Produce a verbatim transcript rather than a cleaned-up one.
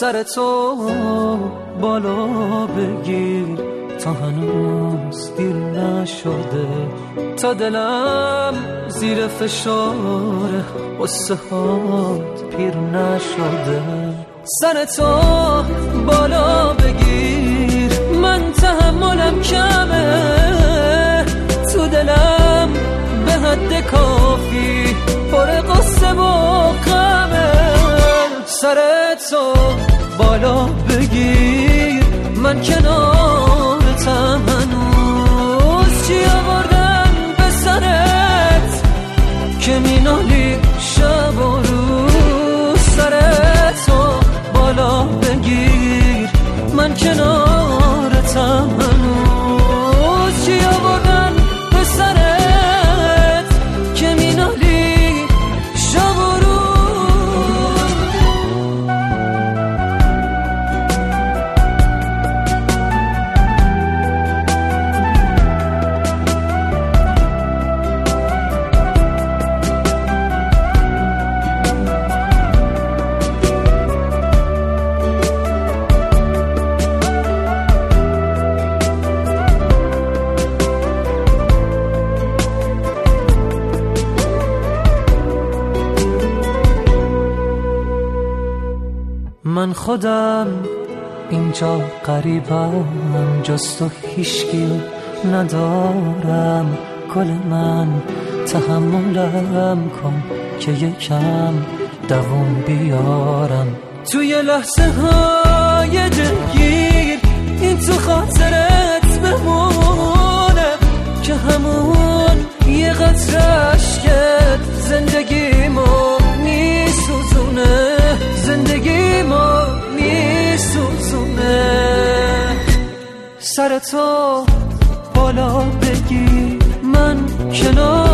سر تو بالا بگیر تا هنوز دیر نشده، تا دلم زیر فشار قصه هات پیر نشده. سر تو بالا بگیر، من تحملم کمه، تو دلم به حد کافی پر قصه و غمه. سر تو بالا بگیر، من کنارتم هنوز. چی آوردن به سرت که مینالی شب و روز؟ سر تو بالا بگیر، من کنارتم هنوز. چی آوردن به سرت که مینالی شب و روز؟ من خودم اینجا غریبم، جز تو هیچکی ندارم. گل من تحملم کن که یکم دووم بیارم. توی لحظه های دلگیر این تو خاطرت بمونه که همون یه قطره اشکت زندگیمو میسوزونه، زندگی ما میسوزونه. سر تو بالا بگی، من کنار